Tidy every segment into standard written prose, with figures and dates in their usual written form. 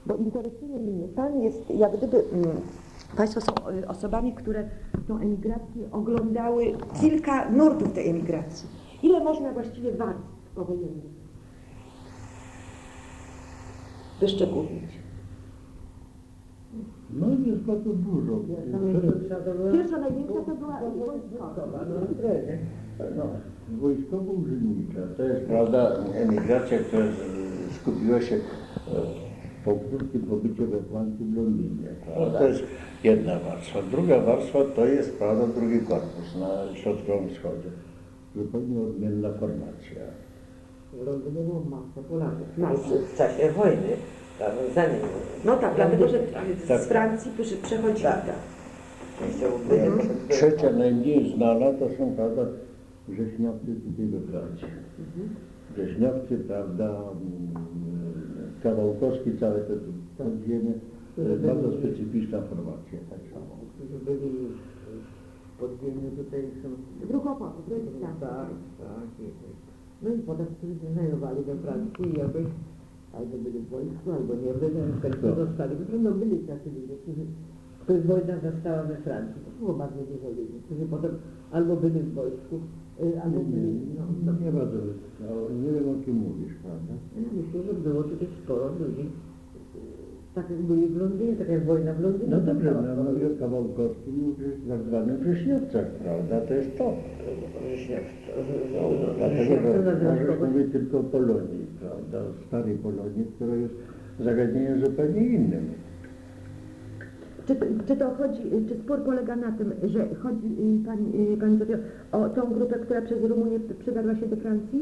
Bo interesuje mnie, Pan jest jak gdyby, Państwo są osobami, które tą emigrację oglądały kilka nurtów tej emigracji. Ile można właściwie warstw powojennych wyszczególnić? No jest bardzo dużo. Pierwsza największa to była wojskowa. No, wojskowo-urzędnicza. To jest prawda emigracja, która skupiła się po krótkim pobycie we Francji, w Londynie. Prawda? To jest jedna warstwa. Druga warstwa to jest prawda drugi korpus na środkowym wschodzie. Zupełnie odmienna formacja. W Londynie było masę Polaków. W czasie wojny, tam zanim... No tak, dlatego że Tak. z Francji przechodzili. Tak. Częściowo byli. Trzecia najmniej znana to są prawda wrześniowcy tutaj we Francji. Wrześniowcy, prawda, Kawałkowski, całe te podziemie, to jest bardzo specyficzna formacja, tak samo. Którzy byli w podziemiu tutaj są... Drugi oporu, Tak. No i potem, którzy się znajdowali we Francji i jakoś albo byli w wojsku, albo nie byli, tylko zostali. No byli tacy ludzie, których wojna zastała we Francji. To było bardzo dużo ludzi, którzy potem albo byli w wojsku, albo byli... No nie bardzo, nie wiem o kim mówisz, prawda? Ja myślę, że było tutaj sporo ludzi, tak jak byli w Londynie, tak jak wojna w Londynie. No dobrze, no mówię o Kawałkowskim, mówię o tak zwanych wrześniowcach, prawda? To jest to. Dlatego, że możesz mówić tylko o Polonii, prawda? O starej Polonii, która jest zagadnieniem zupełnie innym. Czy to chodzi, czy spór polega na tym, że chodzi Pani Zofio o tą grupę, która przez Rumunię przydarła się do Francji?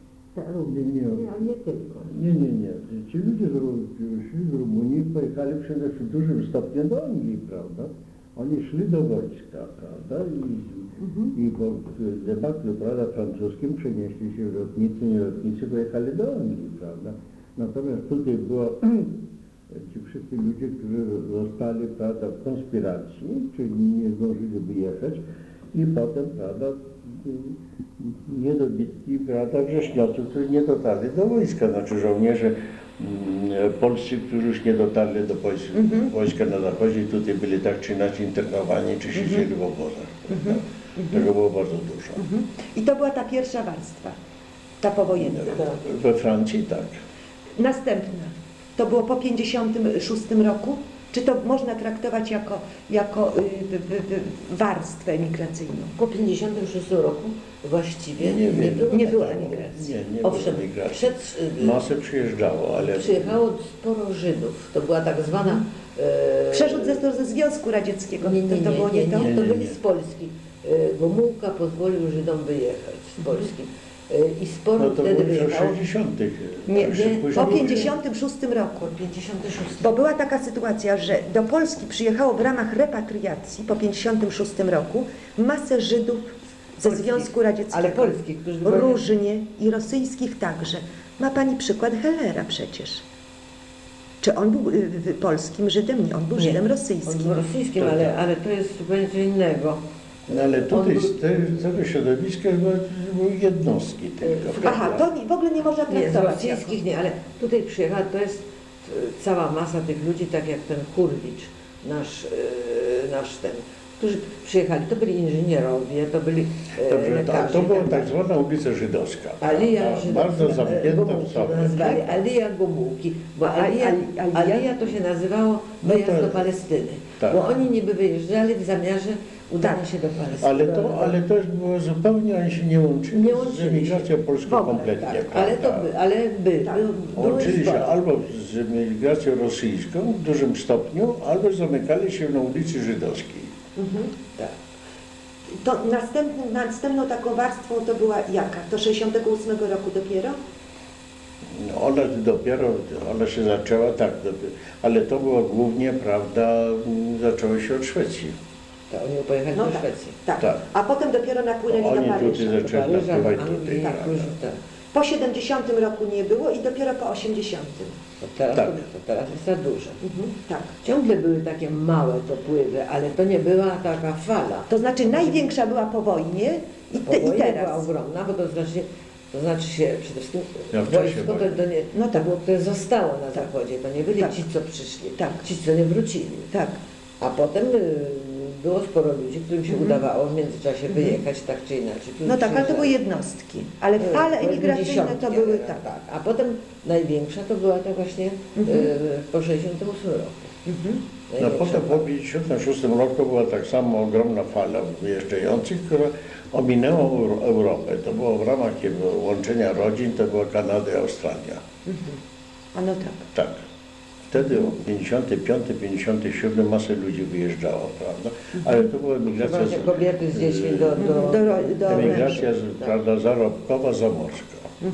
Nie tylko. Nie. Ci ludzie z Rumunii pojechali przede wszystkim w dużym stopniu do Anglii, prawda? Oni szli do wojska, prawda? I po debaklu, prawda, francuskim przenieśli się lotnicy, nie lotnicy, pojechali do Anglii, prawda? Natomiast tutaj było ci wszyscy ludzie, którzy zostali, prawda, w konspiracji, czyli nie zdążyli wyjechać i potem, prawda, niedobitki, prawda, wrześniowców, którzy nie dotarli do wojska, znaczy żołnierze polscy, którzy już nie dotarli do wojska na zachodzie, tutaj byli tak czy inaczej internowani, czy siedzieli w obozach. Tego było bardzo dużo. I to była ta pierwsza warstwa, ta powojenna. We Francji tak. Następna, to było po 56 roku? Czy to można traktować jako warstwę emigracyjną? Po 56 roku właściwie nie było emigracji. Nie Owszem, było emigracji. Masę przyjeżdżało, ale... Przyjechało sporo Żydów. To była tak zwana... Przerzut ze Związku Radzieckiego. Nie, to było nie to? to byli z Polski. Gomułka pozwolił Żydom wyjechać z Polski. I sporo No to wtedy było w wyjechało. 60. Nie, po 56 roku. 56. Bo była taka sytuacja, że do Polski przyjechało w ramach repatriacji po 56 roku masę Żydów ze Związku Radzieckiego. Ale polskich, którzy... Różnie i rosyjskich także. Ma Pani przykład Hellera przecież. Czy on był polskim Żydem? Nie, on był Żydem rosyjskim. On był rosyjskim, ale to jest zupełnie co innego. No ale tutaj z tego środowiska były jednostki tylko. Aha, to w ogóle nie można Nie, z traktować. rosyjskich nie, ale tutaj przyjechała, to jest cała masa tych ludzi, tak jak ten Hurwicz, nasz ten, którzy przyjechali, to byli inżynierowie, to byli lekarze. To była tak zwana ulica żydowska. Alija żydowska, bardzo zamknięta w Gomułki sobie. nazwali, Alija Gomułki, bo Alija to się nazywało wyjazd do Palestyny, tak. bo oni niby wyjeżdżali w zamiarze udania się do Palestyny. Ale to było zupełnie, oni się nie łączyli z emigracją polską kompletnie. Tak, Łączyli się albo z emigracją rosyjską w dużym stopniu, albo zamykali się na ulicy żydowskiej. Tak. To następną taką warstwą to była jaka? To 68 roku dopiero? No, ona się zaczęła tak, ale to było głównie, prawda, zaczęło się od Szwecji. To oni pojechali do Szwecji. Tak. Tak. A potem dopiero napłynęli do Oni Paryża. tutaj zaczęli napływać tutaj. Tak, prawda. tak. Po 70 roku nie było i dopiero po 80. Teraz, Tak. to teraz jest za duże. Tak. Ciągle były takie małe dopływy, ale to nie była taka fala. To znaczy największa była po wojnie i Wojna była teraz. ogromna, bo to znaczy To znaczy się przede wszystkim Ja w czasie wojsko to wojny. nie, No tak. to było, które zostało na zachodzie, to nie byli Tak. ci, co przyszli, Tak. ci, co nie wrócili. Tak. A potem było sporo ludzi, którym się udawało w międzyczasie wyjechać tak czy inaczej. No tak, ale to były jednostki. Ale fale Powiedzmy emigracyjne dziesiątki, to były ale tak. tak. A potem największa to była to właśnie po 68 roku. No Największa potem po 1956 roku była tak samo ogromna fala wyjeżdżających, która ominęła Europę. To było w ramach łączenia rodzin, to była Kanada i Australia. A no tak. Tak. Wtedy w 55, 57 masę ludzi wyjeżdżało, prawda? Ale to była emigracja, Właśnie kobiety z dziećmi do emigracja mężczyzn, tak. prawda, zarobkowa, zamorska.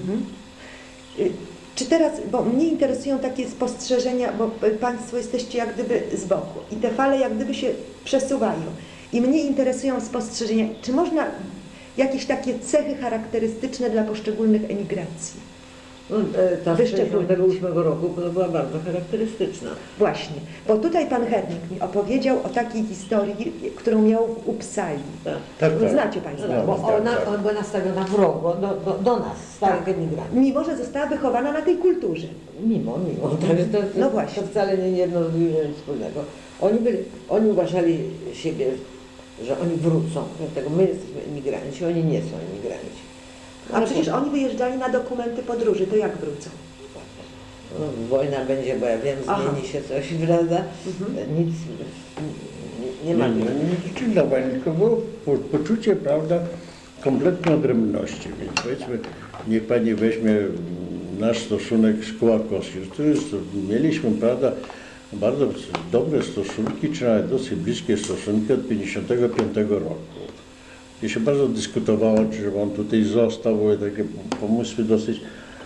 Czy teraz, bo mnie interesują takie spostrzeżenia, bo Państwo jesteście jak gdyby z boku i te fale jak gdyby się przesuwają. I mnie interesują spostrzeżenia, czy można jakieś takie cechy charakterystyczne dla poszczególnych emigracji? No, ta z Wyszczególnić. 68 roku to była bardzo charakterystyczna. Właśnie, bo tutaj Pan Hernik mi opowiedział o takiej historii, którą miał w Uppsali. Tak. Tak, tak. Znacie Państwo. No, Bo tak, ona tak. była nastawiona wrogo do nas, starych emigrantów. Mimo, że została wychowana na tej kulturze. Mimo. Także to, No właśnie. to wcale nie jedno z drugim nic wspólnego. Oni uważali siebie, że oni wrócą, dlatego my jesteśmy emigranci, oni nie są emigranci. A przecież oni wyjeżdżali na dokumenty podróży, to jak wrócą? No, wojna będzie, bo ja wiem, Aha. zmieni się coś, prawda? Nic nie ma. Nie liczyli na wojnę, tylko było poczucie, prawda, kompletnej odrębności. Więc powiedzmy, niech Pani weźmie nasz stosunek z Kołakowskim. Mieliśmy, prawda, bardzo dobre stosunki, czy nawet dosyć bliskie stosunki od 1955 roku. I się bardzo dyskutowało, czy żeby on tutaj został, były takie pomysły dosyć,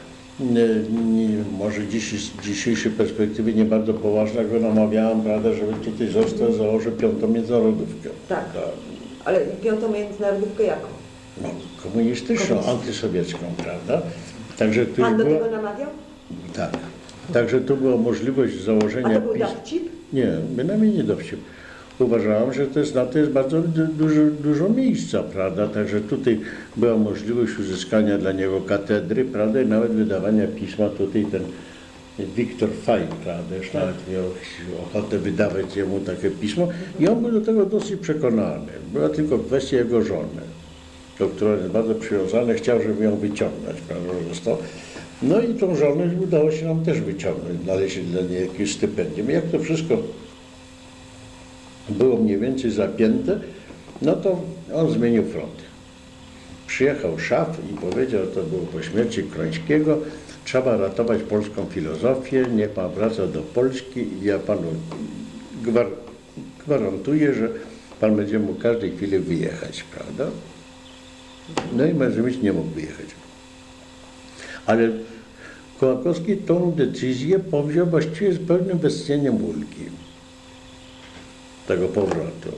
może z dzisiejszej perspektywy nie bardzo poważne, go namawiałem, prawda, żeby tutaj został, założył piątą międzynarodówkę. Tak. Ale piątą międzynarodówkę jaką? No, komunistyczną, antysowiecką, prawda? Także tu Pan do była, tego namawiał? tak. Także tu była możliwość A założenia to był PiS. dowcip? Nie, bynajmniej nie dowcip. Uważałem, że na to jest bardzo dużo miejsca, prawda? Także tutaj była możliwość uzyskania dla niego katedry, prawda? I nawet wydawania pisma. Tutaj ten Wiktor Fajn, prawda? Już nawet miał ochotę wydawać jemu takie pismo. I on był do tego dosyć przekonany. Była tylko kwestia jego żony, do której jest bardzo przywiązany. Chciał, żeby ją wyciągnąć, prawda? Został. No i tą żonę udało się nam też wyciągnąć, znaleźć dla niej jakieś stypendium. Jak to wszystko było mniej więcej zapięte, no to on zmienił front. Przyjechał Szaf i powiedział, to było po śmierci Krońskiego, trzeba ratować polską filozofię, niech pan wraca do Polski i ja panu gwarantuję, że pan będzie mógł każdej chwili wyjechać, prawda? No i Mężewicz nie mógł wyjechać. Ale Kołakowski tą decyzję powziął właściwie z pełnym bezcieniem ulgi tego powrotu.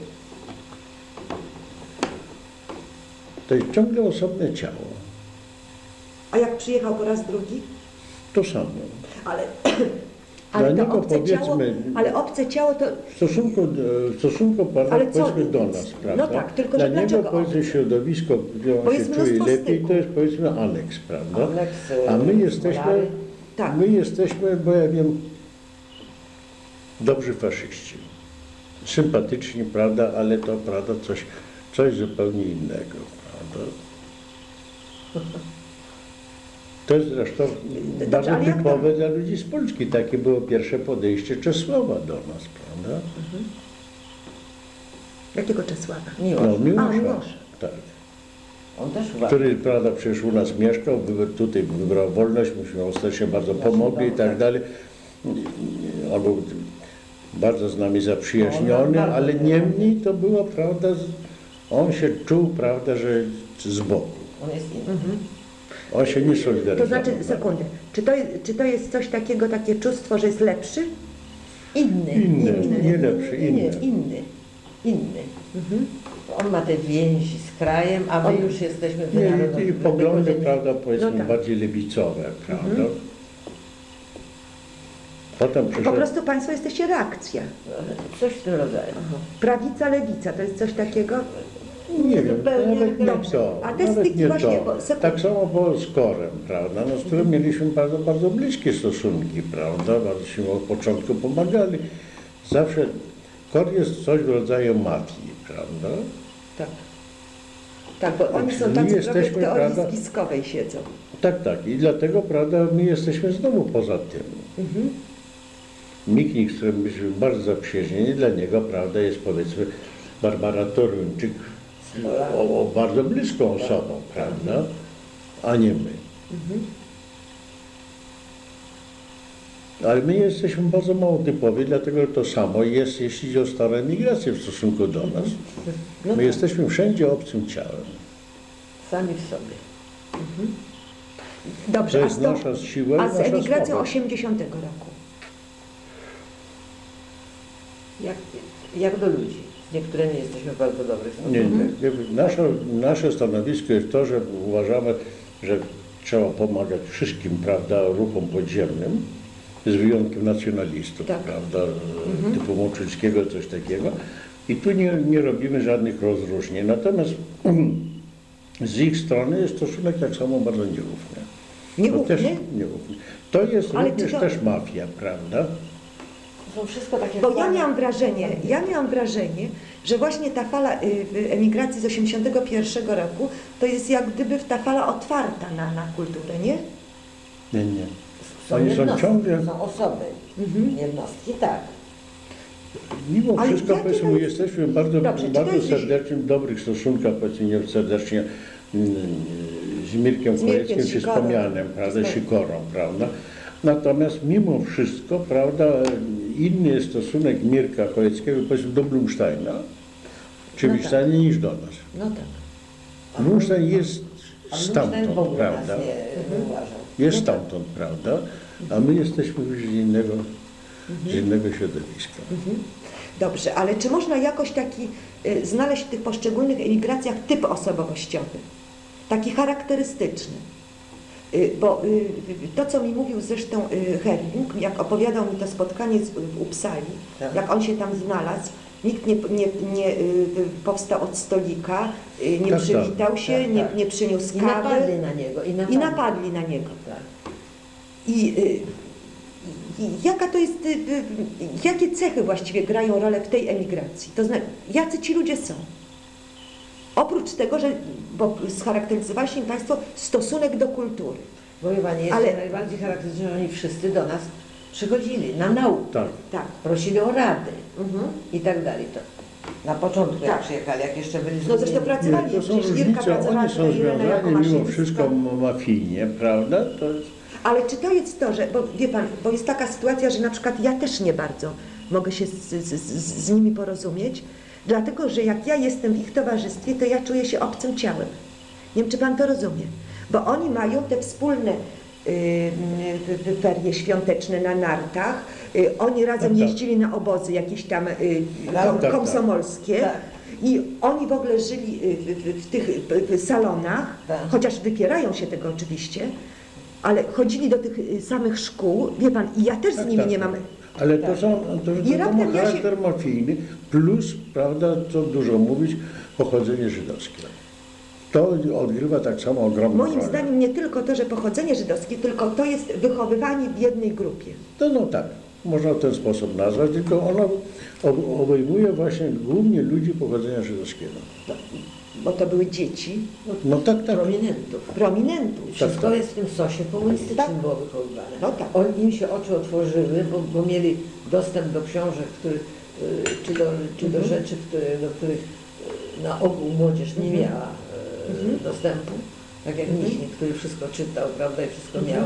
To jest ciągle osobne ciało. A jak przyjechał po raz drugi? To samo. Ale, Dla ale to niego obce ciało, powiedzmy- ale obce ciało to... W stosunku pana Ale co? powiedzmy do nas, prawda? No tak, tylko Dla że niego dlaczego powiedzmy obce? środowisko, gdzie Bo on się jest czuje mnóstwo lepiej, styku. to jest powiedzmy aneks, prawda? Aneks, A my jesteśmy, polary. Tak. my jesteśmy, bo ja wiem, dobrzy faszyści. Sympatyczni, prawda, ale to prawda coś zupełnie innego, prawda? To jest zresztą Dobrze, bardzo ale jak typowe dla ludzi z Polski. Takie było pierwsze podejście Czesława do nas, prawda? Jakiego Czesława? Miłosz. No, Miłosza. A, Miłosza. Tak. On też uważał. Który, prawda, przecież u nas mieszkał, tutaj wybrał wolność, myśmy ostatnio bardzo pomogli i tak dalej. On był bardzo z nami zaprzyjaźniony, bardzo ale bardzo. niemniej to było, prawda, on się czuł, prawda, że z boku. On jest inny. On się nie solidaryzował. To znaczy, sekundę, czy to jest coś takiego, takie czувstwo, że jest lepszy? Inny. Nie lepszy, inny. Inny. On ma te więzi z krajem, a my już jesteśmy Nie, wynarodzeni. i poglądy, prawda, powiedzmy No tak. bardziej lewicowe, prawda. Potem Po przyszedł... prostu Państwo jesteście reakcja. Coś w tym rodzaju. Prawica, lewica, to jest coś takiego? Nie wiem, zupełnie nawet nie dobrze. to. A te Nawet styki nie właśnie, to. bo sekund- Tak samo było z Korem, prawda, no, z którym mieliśmy bardzo, bardzo bliskie stosunki, prawda, bardzo się od początku pomagali. Zawsze Kor jest coś w rodzaju mafii, prawda? Tak. Tak, bo oni są My tacy trochę w jesteśmy, teorii prawda? spiskowej siedzą. Tak, tak. I dlatego, prawda, my jesteśmy znowu poza tym. Miknik, z którym byliśmy bardzo zaprzyjaźnieni, dla niego, prawda, jest powiedzmy Barbara Toruńczyk o bardzo bliską osobą, prawda, a nie my. Ale my jesteśmy bardzo mało typowi, dlatego to samo jest, jeśli chodzi o starą emigrację w stosunku do nas. No My jesteśmy wszędzie obcym ciałem. Sami w sobie. Dobrze, To a jest z, tą, nasza siła i a z nasza emigracją słabość. 80 roku? Jak do ludzi. Z niektórymi jesteśmy w bardzo dobrych Nie, stosunkach. nie. Nasze stanowisko jest to, że uważamy, że trzeba pomagać wszystkim, prawda, ruchom podziemnym, z wyjątkiem nacjonalistów, Tak. prawda, typu Moczyckiego, coś takiego. I tu nie robimy żadnych rozróżnień. Natomiast z ich strony jest stosunek tak samo bardzo nierówny. To Nieufny? też nierówny. To jest Ale również czy to- też mafia, prawda? To są wszystko takie Bo ja fajne- miałam wrażenie, że właśnie ta fala emigracji z 81 roku to jest jak gdyby ta fala otwarta na kulturę, nie? Nie. Są Oni są jednostki, ciągle, są osoby. Jednostki, tak. mimo Ale wszystko, jakie powiedzmy, to jest- jesteśmy w bardzo, Dobrze, czy to bardzo jest- serdecznym, dobrych stosunkach, powiedzmy, nie serdecznie z Mirkiem Z Mirkiem Chojeckim, czy z Sikorą. Pomianem, prawda, Sikorą, prawda. Natomiast mimo wszystko, prawda, inny jest stosunek Mirka Chojeckiego, powiedzmy, do Blumsteina, czy No Blumsteinie niż do nas. No tak. Blumstein jest A Blumstein w stamtąd, ogóle prawda. nas nie uważał. Jest stamtąd, prawda, a my jesteśmy już z innego środowiska. Dobrze, ale czy można jakoś taki znaleźć w tych poszczególnych emigracjach typ osobowościowy, taki charakterystyczny? Bo to, co mi mówił zresztą Herring, jak opowiadał mi to spotkanie w Uppsali, Tak. jak on się tam znalazł, nikt nie powstał od stolika, nie Tak, przywitał się, tak, nie, tak. nie przyniósł I kawy napadli na niego. i napadli na niego. Tak. I jaka to jest, jakie cechy właściwie grają rolę w tej emigracji? To znaczy, jacy ci ludzie są? Oprócz tego, że, bo scharakteryzowaliście Państwo stosunek do kultury. Bo chyba nie jest Ale- najbardziej charakterystyczne, że oni wszyscy do nas przychodzili na naukę. Tak. Tak. Prosili o rady Mhm. i tak dalej. To na początku jak Tak. przyjechali, jak jeszcze byli No zresztą zwolnieni. pracowali, Nie, to są przecież Irka różnice, pracowała oni są tutaj, Irena jako związani mimo maszynista. wszystko mafijnie, prawda? To jest, Ale czy to jest to, że, bo wie Pan, bo jest taka sytuacja, że na przykład ja też nie bardzo mogę się z nimi porozumieć, dlatego że jak ja jestem w ich towarzystwie, to ja czuję się obcym ciałem. Nie wiem, czy Pan to rozumie. Bo oni mają te wspólne ferie świąteczne na nartach, oni razem Tak, tak. jeździli na obozy jakieś tam Tak, tak. komsomolskie. Tak. I oni w ogóle żyli w tych salonach, Tak. chociaż wypierają się tego oczywiście, ale chodzili do tych samych szkół, wie Pan, i ja też z nimi tak, nie tak. mam... Ale Tak. I to raptem ma ja się- charakter mafijny, plus, prawda, co dużo mówić, pochodzenie żydowskie. To odgrywa tak samo ogromną Moim rolę. zdaniem nie tylko to, że pochodzenie żydowskie, tylko to jest wychowywanie w jednej grupie. No tak, można w ten sposób nazwać, tylko ono obejmuje właśnie głównie ludzi pochodzenia żydowskiego. Bo to były dzieci No tak. Prominentów. prominentów. Wszystko tak. jest w tym sosie komunistycznym Tak. było wychowywane. No tak. Im się oczy otworzyły, bo mieli dostęp do książek, czy do rzeczy, do których na ogół młodzież nie miała dostępu. Tak jak Michnik, który wszystko czytał, prawda, i wszystko miał.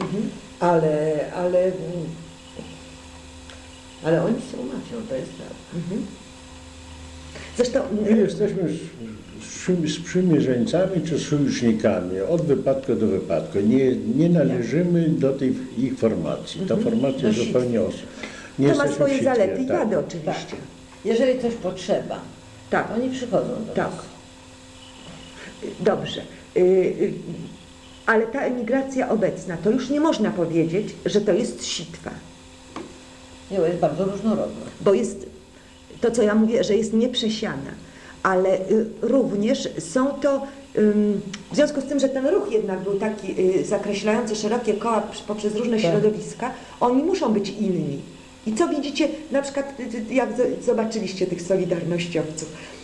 Ale oni są mafią, to jest prawda. Zresztą My jesteśmy sprzymierzeńcami czy sojusznikami od wypadku do wypadku. Nie należymy do tej ich formacji. Ta formacja jest Nosictwo. zupełnie osób. to ma jesteśmy swoje w sitwie, zalety i tak. wady oczywiście. Tak. Jeżeli coś potrzeba, Tak, oni przychodzą do tak. nas. Dobrze. Ale ta emigracja obecna, to już nie można powiedzieć, że to jest sitwa. Nie, bo jest bardzo różnorodna. Bo jest to, co ja mówię, że jest nieprzesiana. ale również są to, w związku z tym, że ten ruch jednak był taki zakreślający szerokie koła poprzez różne środowiska, oni muszą być inni. I co widzicie, na przykład jak zobaczyliście tych solidarnościowców?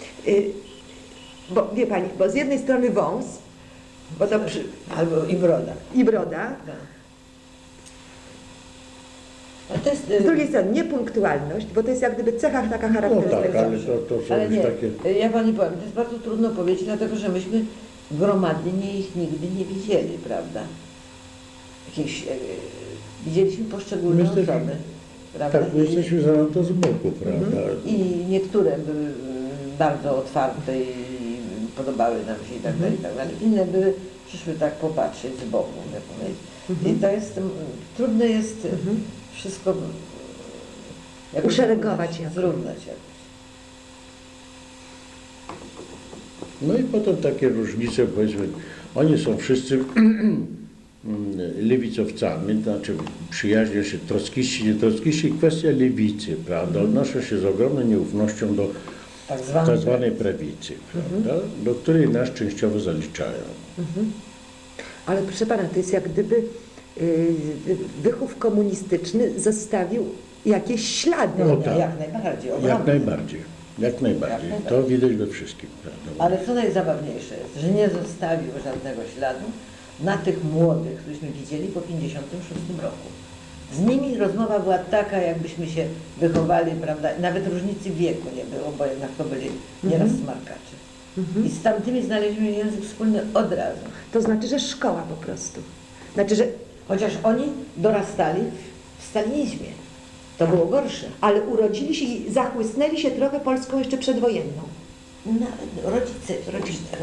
Bo wie Pani, bo z jednej strony wąs, bo to Albo i broda. i broda, Tak. A to jest, z drugiej strony niepunktualność, bo to jest jak gdyby cecha taka No charakterystyczna. tak, ale to są ale już nie, takie... ja Pani powiem, to jest bardzo trudno powiedzieć, dlatego że myśmy gromadnie ich nigdy nie widzieli, prawda? Jakieś, widzieliśmy poszczególne My jesteśmy- osoby, prawda? Tak, my jesteśmy zanadto z boku, prawda? I niektóre były bardzo otwarte i podobały nam się i tak dalej, i tak dalej. Inne były, przyszły tak popatrzeć z boku, jak powiedzieć. I to jest, trudne jest wszystko jakoś Uszeregować jakoś. zrównać jakoś. No i potem takie różnice, powiedzmy, oni są wszyscy lewicowcami, znaczy przyjaźnią się trockiści, nie trockiści, kwestia lewicy, prawda, odnoszą się z ogromną nieufnością do tak zwanej prawicy, prawda, do której nas częściowo zaliczają. Ale proszę Pana, to jest jak gdyby wychów komunistyczny zostawił jakieś ślady. No tak. Jak najbardziej, Jak ogromne. najbardziej, jak najbardziej. Jak To widać we wszystkim, prawda. Ale co najzabawniejsze jest, że nie zostawił żadnego śladu na tych młodych, któryśmy widzieli po 1956 roku. Z nimi rozmowa była taka, jakbyśmy się wychowali, prawda, nawet różnicy wieku nie było, bo jednak to byli nieraz smarkacze. I z tamtymi znaleźliśmy język wspólny od razu. To znaczy, że szkoła po prostu. Znaczy, że Chociaż oni dorastali w stalinizmie. To było gorsze. ale urodzili się i zachłysnęli się trochę Polską jeszcze przedwojenną. Nawet rodzice.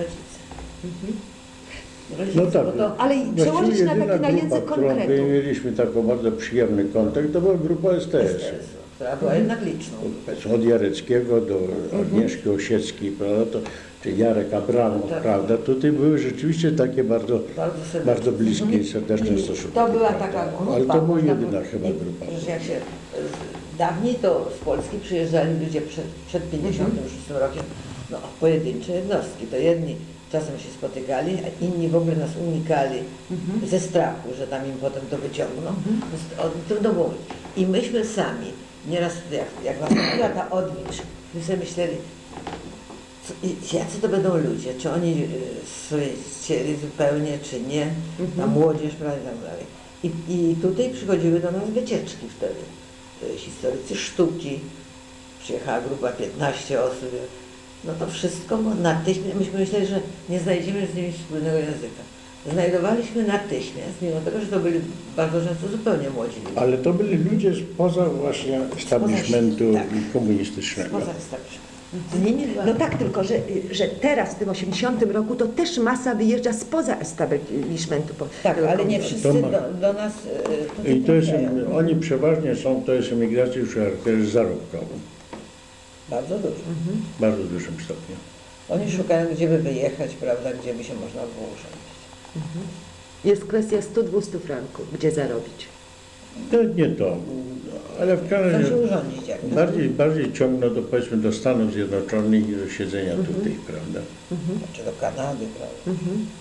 No tak, bo to, Ale i przełożyć właściwie na taki jedyna na język grupa, którą konkretu. mieliśmy taką bardzo przyjemny kontakt, to była grupa STS. która była jednak liczną. Od Jareckiego do Agnieszki Osieckiej, prawda, to, czy Jarek Abramow, Tak. prawda, tutaj były rzeczywiście takie bardzo serdeczne. bliskie i serdeczne I stosunki. to była prawda. taka grupa. Ale to była można jedyna powiedzieć. chyba I grupa. przecież jak się dawniej to z Polski przyjeżdżali ludzie przed 56 rokiem, no pojedyncze jednostki, to jedni czasem się spotykali, a inni w ogóle nas unikali ze strachu, że tam im potem to wyciągną. Trudno było. I myśmy sami, nieraz jak nastąpiła ta odwilż, my sobie myśleli, jacy to będą ludzie, czy oni sobie chcieli zupełnie, czy nie, ta młodzież, prawda, i tak dalej. I tutaj przychodziły do nas wycieczki wtedy. Historycy sztuki, przyjechała grupa 15 osób, no to wszystko natychmiast, myśmy myśleli, że nie znajdziemy z nimi wspólnego języka. Znajdowaliśmy natychmiast, mimo tego, że to byli bardzo często zupełnie młodzi ludzie. Ale to byli ludzie spoza właśnie establishmentu tak. komunistycznego. Poza establishmentem. Z nimi była... No tak, tylko że teraz w tym 80 roku to też masa wyjeżdża spoza establishmentu. Tak, ale nie To wszyscy ma- do nas I to jest, trafiają. oni przeważnie są, to jest emigracja już o charakterze zarobkowym, Bardzo dużo. w bardzo dużym stopniu. Oni szukają, gdzie by wyjechać, prawda, gdzie by się można było urządzić. Jest kwestia 100-200 franków, gdzie zarobić. To nie to, ale w każdym Chcą się razie urządzić jakoś. bardziej ciągną do, powiedzmy, do Stanów Zjednoczonych i do siedzenia tutaj, prawda? Czy do Kanady, prawda.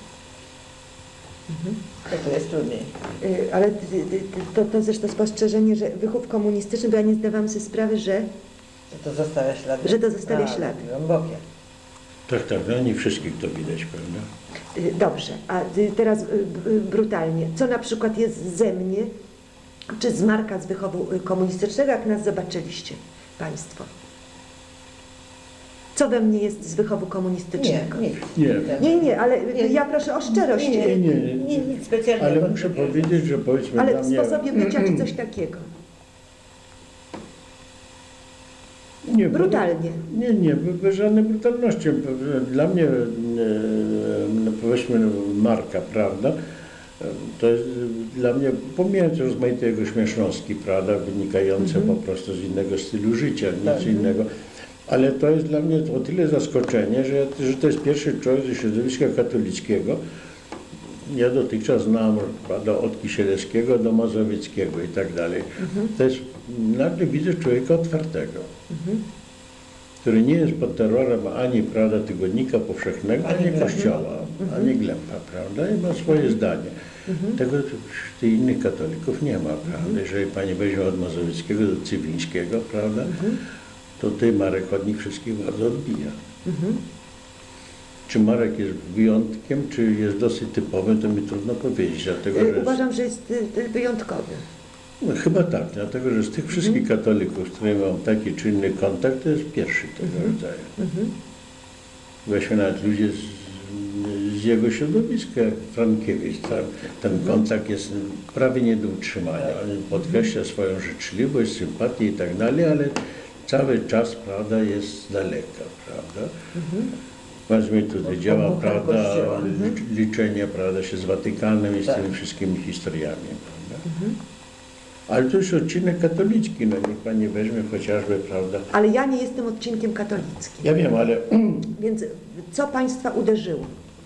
To jest trudniej. Ale to zresztą spostrzeżenie, że wychów komunistyczny, bo ja nie zdawałam sobie sprawy, że To zostawia ślady. Że to zostawia ślady. Głębokie. Tak, no nie wszystkich to widać, prawda? dobrze, a teraz brutalnie, co na przykład jest ze mnie, czy z Marka z wychowu komunistycznego, jak nas zobaczyliście Państwo? Co we mnie jest z wychowu komunistycznego? Nie, ale ja proszę o szczerość. Nie, nic specjalnego. Ale muszę powiedzieć, że powiedzmy Ale dla w mnie... sposobie bycia czy coś takiego? Nie, Brutalnie. Nie, bez żadnej brutalności. Dla mnie, powiedzmy, Marka, prawda, to jest dla mnie, pomijając rozmaite jego śmieszności, prawda, wynikające po prostu z innego stylu życia, nic innego, ale to jest dla mnie o tyle zaskoczenie, że to jest pierwszy człowiek ze środowiska katolickiego. Ja dotychczas znam, prawda, od Kisielewskiego do Mazowieckiego i tak dalej. To jest, nagle widzę człowieka otwartego. który nie jest pod terrorem ani, prawda, Tygodnika Powszechnego, ani Kościoła, ani Glempa, prawda, i ma swoje zdanie. Tego tych innych katolików nie ma, prawda. Jeżeli pani weźmie od Mazowieckiego do Cywińskiego, prawda, to tutaj Marek od nich wszystkich bardzo odbija. Czy Marek jest wyjątkiem, czy jest dosyć typowym, to mi trudno powiedzieć, dlatego że Uważam, że jest wyjątkowy. no, chyba tak, dlatego że z tych wszystkich katolików, z którymi mam taki czy inny kontakt, to jest pierwszy tego rodzaju. Weźmy nawet ludzie z jego środowiska, jak Frankiewicz, ten kontakt jest prawie nie do utrzymania. On podkreśla swoją życzliwość, sympatię i tak dalej, ale cały czas, prawda, jest z daleka, prawda. Weźmy tutaj działa, prawda, liczenie, prawda, się z Watykanem i z tymi wszystkimi historiami, prawda. Ale to już odcinek katolicki, no niech pani weźmie chociażby, prawda. Ale ja nie jestem odcinkiem katolickim. Ja wiem, ale Więc co państwa uderzyło?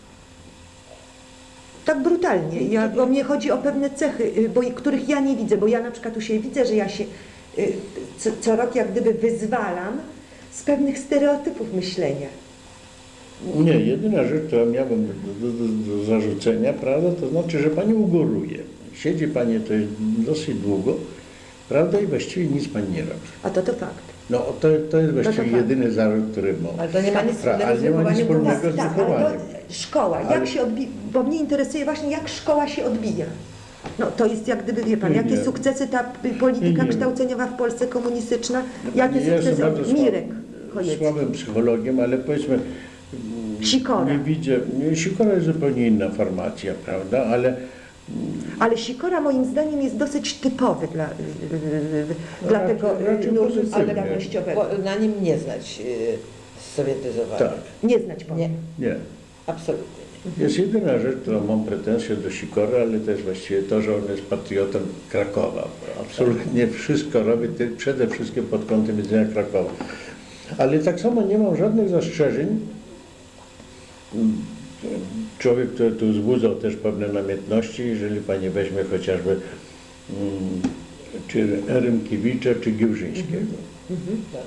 Tak brutalnie, bo mnie chodzi o pewne cechy, których ja nie widzę, bo ja na przykład u siebie widzę, że ja się co rok jak gdyby wyzwalam z pewnych stereotypów myślenia. nie, jedyna rzecz, którą miałbym do zarzucenia, prawda, to znaczy, że pani ugoruje. Siedzi pani to jest dosyć długo, prawda, i właściwie nic pani nie robi. A to fakt. No to jest właściwie fakt. jedyny zarzut, który mam. Ale to nie ma nic Ale nie ma nic wspólnego z Tak, wychowaniem. ale to szkoła, jak Ale- się odbija, bo mnie interesuje właśnie, jak szkoła się odbija. No to jest jak gdyby, wie pan, Nie, jakie nie. sukcesy ta polityka Nie. kształceniowa w Polsce komunistyczna, jakie Ja jestem sukcesy bardzo Mirek Chojecki. słabym psychologiem, ale powiedzmy, Sikora. nie widzę, Sikora jest zupełnie inna formacja, prawda, ale Ale Sikora moim zdaniem jest dosyć typowy dla tego raczej nurtu pozytywnie. solidarnościowego. Bo na nim nie znać sowietyzowania. tak, Nie znać po Nie, nie. absolutnie nie. Jest jedyna rzecz, którą mam pretensję do Sikory, ale to jest właściwie to, że on jest patriotą Krakowa. Absolutnie wszystko robi, przede wszystkim pod kątem widzenia Krakowa. Ale tak samo nie mam żadnych zastrzeżeń. Człowiek, który tu wzbudzał też pewne namiętności, jeżeli pani weźmie chociażby czy Rymkiewicza, czy Giłżyńskiego. Tak.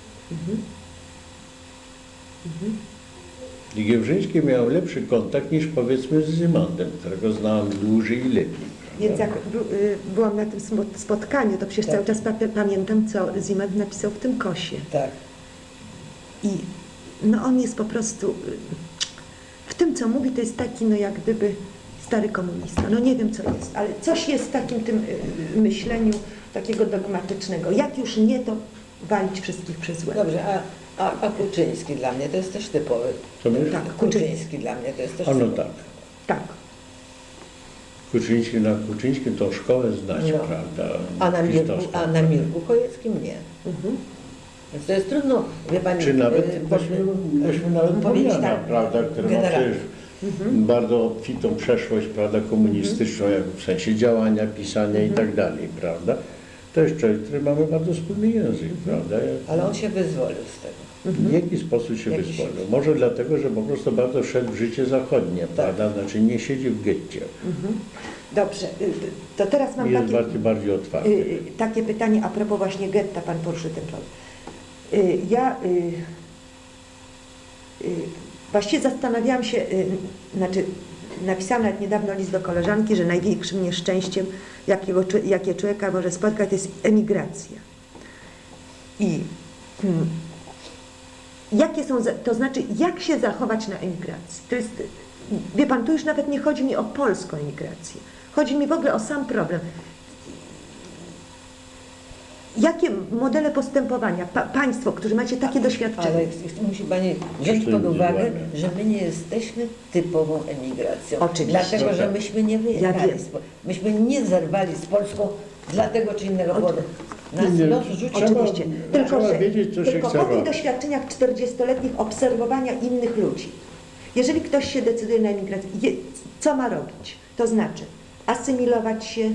I Giłżyński miał lepszy kontakt niż powiedzmy z Zymandem, którego znałem dłużej i lepiej. Więc prawda? jak byłam na tym spotkaniu, to przecież Tak. cały czas pamiętam, co Zimand napisał w tym kosie. Tak. I no on jest po prostu, w tym co mówi, to jest taki, no jak gdyby stary komunista. No nie wiem co jest, ale coś jest w takim tym myśleniu takiego dogmatycznego. Jak już nie, to walić wszystkich przez łeb. Dobrze, a Kuczyński dla mnie to jest też typowy. Co myślisz? Tak, Kuczyński dla mnie to jest też A no typowy. tak. Tak. Na Kuczyńskim tą szkołę znać, No. prawda? A na Mirku Chojeckim nie. Więc to jest trudno, wie pani, Czy nawet, powiedzieć weźmy nawet Poliana, tak, prawda, który ma generalnie. przecież bardzo obfitą przeszłość, prawda, komunistyczną, jak w sensie działania, pisania i tak dalej, prawda. To jest człowiek, który mamy bardzo wspólny język, prawda. Ale on się wyzwolił z tego. W jaki sposób się Jakiś- wyzwolił? Może dlatego, że po prostu bardzo wszedł w życie zachodnie, prawda, znaczy nie siedzi w getcie. Dobrze, to teraz mam Jest takie, bardziej otwarty. takie pytanie a propos właśnie getta, pan poruszył ten problem. Ja właściwie zastanawiałam się, znaczy napisałam nawet niedawno list do koleżanki, że największym nieszczęściem, jakie człowieka może spotkać, to jest emigracja. I jakie są, to znaczy jak się zachować na emigracji? To jest, wie pan, tu już nawet nie chodzi mi o polską emigrację. Chodzi mi w ogóle o sam problem. Jakie modele postępowania, państwo, którzy macie takie doświadczenie? Ale musi pani wziąć to pod uwagę, indywidualne. że my nie jesteśmy typową emigracją. Oczywiście. Dlatego, że myśmy nie wyjechali. wiem. Myśmy nie zerwali z Polską dla tego czy innego powodu. Nas Nie, los rzucił. Oczywiście. trzeba wiedzieć, co się tylko chce po tych robić. doświadczeniach 40-letnich obserwowania innych ludzi, jeżeli ktoś się decyduje na emigrację, co ma robić? To znaczy asymilować się,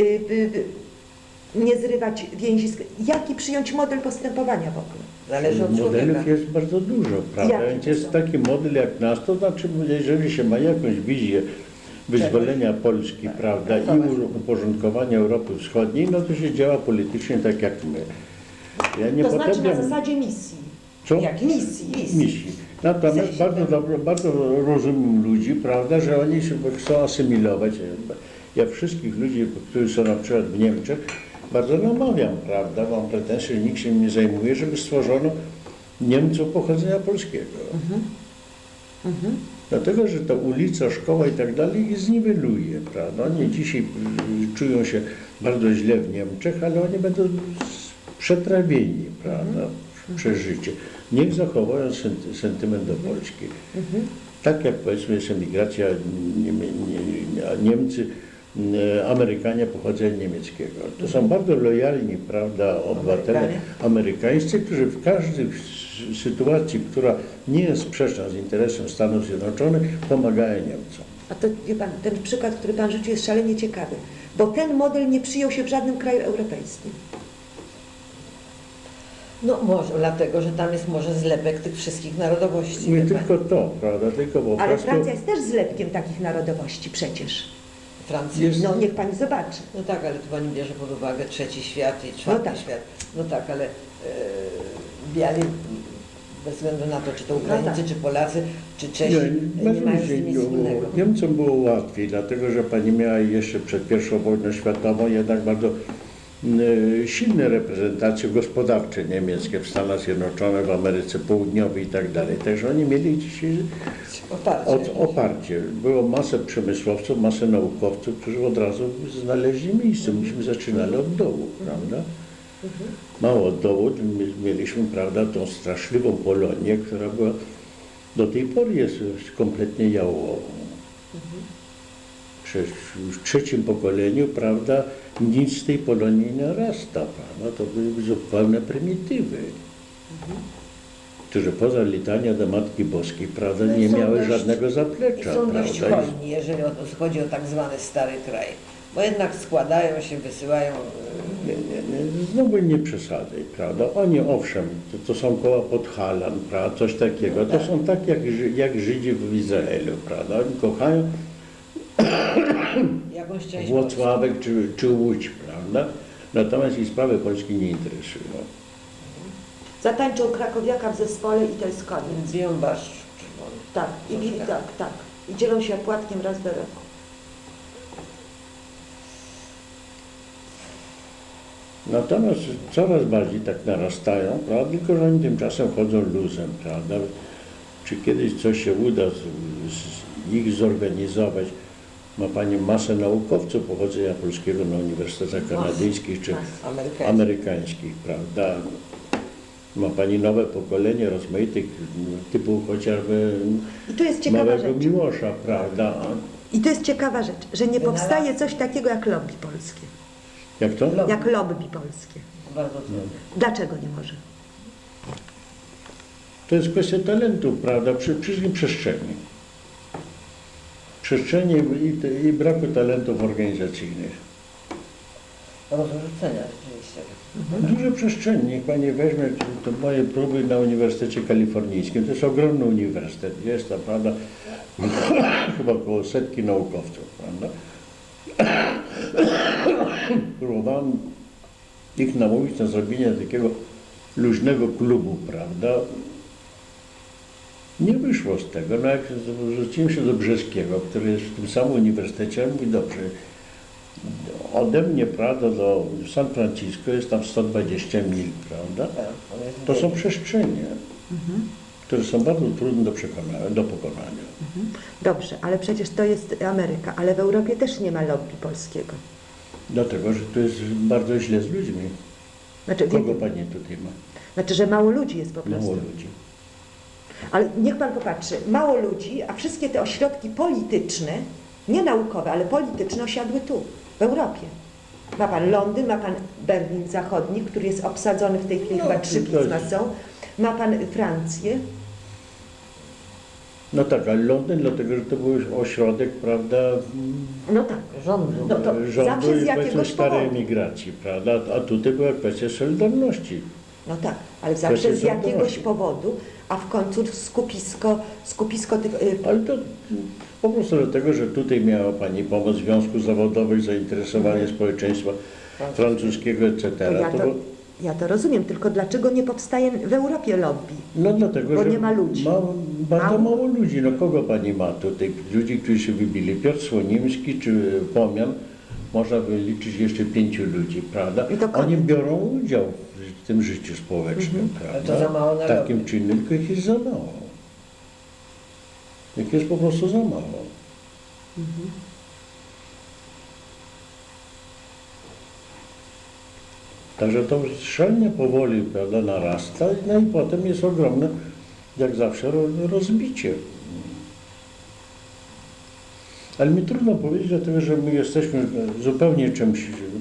nie zrywać więzi. Jaki przyjąć model postępowania w ogóle? Zależy od człowieka. Modelów jest bardzo dużo, prawda? Jakie Więc to jest są? taki model jak nas, to znaczy, jeżeli się ma jakąś wizję wyzwolenia Polski, prawda, i uporządkowania Europy Wschodniej, no to się działa politycznie tak jak my. Ja nie To znaczy na potępiam, zasadzie misji. Co? Jak misji. Misji. Natomiast W sensie bardzo dobrze, bardzo rozumiem ludzi, prawda, że oni się chcą asymilować. Ja wszystkich ludzi, którzy są na przykład w Niemczech, bardzo namawiam, prawda, mam pretensje, że nikt się nie zajmuje, żeby stworzono Niemców pochodzenia polskiego. Dlatego, że ta ulica, szkoła i tak dalej ich zniweluje, prawda. Oni dzisiaj czują się bardzo źle w Niemczech, ale oni będą przetrawieni, prawda, przez życie. Niech zachowają sentyment do Polski. Tak jak powiedzmy jest emigracja Niemcy, Amerykanie pochodzenia niemieckiego. To są bardzo lojalni, prawda, obywatele amerykańscy, którzy w każdej sytuacji, która nie jest sprzeczna z interesem Stanów Zjednoczonych, pomagają Niemcom. A to, wie pan, ten przykład, który pan rzucił, jest szalenie ciekawy, bo ten model nie przyjął się w żadnym kraju europejskim. No może, dlatego, że tam jest może zlepek tych wszystkich narodowości. Nie wie tylko pani. to, prawda, tylko po Ale prostu... Francja jest też zlepkiem takich narodowości przecież. Francja. Jest- No niech pani zobaczy. No tak, ale tu pani bierze pod uwagę trzeci świat i czwarty tak. świat. No tak, ale biali, bez względu na to, czy to Ukraińcy, czy Polacy, czy Czesi, nie mają z tym nic wspólnego. Niemcom było łatwiej, dlatego że pani miała jeszcze przed I wojną światową jednak bardzo silne reprezentacje gospodarcze niemieckie w Stanach Zjednoczonych, w Ameryce Południowej i tak dalej. Także oni mieli dzisiaj oparcie. Było masę przemysłowców, masę naukowców, którzy od razu znaleźli miejsce. Myśmy zaczynali od dołu, prawda? Mało od dołu, mieliśmy, prawda, tą straszliwą Polonię, która była, do tej pory jest kompletnie jałową. Przecież w trzecim pokoleniu, prawda, nic z tej Polonii nie rasta, prawda? To były zupełnie prymitywy, którzy poza litania do Matki Boskiej, prawda, No i nie są miały dość- żadnego I zaplecza, są dość prawda? hojni, jeżeli chodzi o tak zwany stary kraj. Bo jednak składają się, wysyłają. Znowu nie przesadzaj, prawda? Oni owszem, to są koła Podhalan, prawda, coś takiego. To są tak jak Żydzi w Izraelu, prawda? Oni kochają Jakąś część Włocławek czy Łódź, prawda? Natomiast ich sprawy Polski nie interesują. Zatańczą krakowiaka w zespole i to jest koniec. Polski. Biją barszcz czerwony. Tak, tak. I dzielą się opłatkiem raz do roku. Natomiast coraz bardziej tak narastają, prawda? Tylko że oni tymczasem chodzą luzem, prawda? Czy kiedyś coś się uda ich zorganizować? Ma Pani masę naukowców pochodzenia polskiego na uniwersytetach kanadyjskich czy amerykańskich, prawda? Ma Pani nowe pokolenie rozmaitych typu chociażby I tu jest ciekawa małego rzecz. Miłosza, prawda? I to jest ciekawa rzecz, że nie powstaje coś takiego jak lobby polskie. Jak to? Jak lobby polskie. Bardzo trudno. Dlaczego nie może? To jest kwestia talentu, prawda? Przede wszystkim przestrzeni. Przestrzeni i braku talentów organizacyjnych. Rozrzucenia rzeczywiście. Duże przestrzeni. Niech Pani weźmie to moje próby na Uniwersytecie Kalifornijskim. To jest ogromny uniwersytet. Jest tam, prawda, chyba około 100 naukowców, prawda? Próbowałem ich namówić na zrobienie takiego luźnego klubu, prawda? Nie wyszło z tego. No jak zwróciłem się do Brzeskiego, który jest w tym samym uniwersytecie, mówi, dobrze, ode mnie, prawda, do San Francisco jest tam 120 mil, prawda? To są przestrzenie, które są bardzo trudne do pokonania. Dobrze, ale przecież to jest Ameryka, ale w Europie też nie ma lobby polskiego. Dlatego, że to jest bardzo źle z ludźmi. Znaczy, Kogo Pani tutaj ma? znaczy, że mało ludzi jest po prostu. Mało ludzi. Ale niech Pan popatrzy, mało ludzi, a wszystkie te ośrodki polityczne, nie naukowe, ale polityczne osiadły tu, w Europie. Ma Pan Londyn, ma Pan Berlin Zachodni, który jest obsadzony w tej chwili, chyba 3 pisma są. Ma Pan Francję. No tak, ale Londyn, dlatego, że to był ośrodek, prawda, No tak. Rządu. No to rządu zawsze z i powiedzmy jakiegoś starej powodu. emigracji, prawda, a tutaj była kwestia solidarności. No tak, ale zawsze Kwestia z jakiegoś solidarności. powodu, a w końcu skupisko tych... Ale to po prostu dlatego, że tutaj miała Pani pomoc związków zawodowych, zainteresowanie społeczeństwa francuskiego, etc. To ja to Ja to rozumiem, tylko dlaczego nie powstaje w Europie lobby? No dlatego, Bo że nie ma ludzi. Bardzo mało ludzi. No kogo pani ma tutaj? Ludzi, którzy się wybili. Piotr Słonimski czy Pomian, można by liczyć jeszcze 5 ludzi, prawda? I to koniec. Oni biorą udział w tym życiu społecznym, prawda? Ale to za mało na Takim lobby. czynnym, tylko ich jest za mało. Ich jest po prostu za mało. Także to szalnie powoli, prawda, narasta, no i potem jest ogromne, jak zawsze, rozbicie. Ale mi trudno powiedzieć, dlatego że my jesteśmy zupełnie czymś...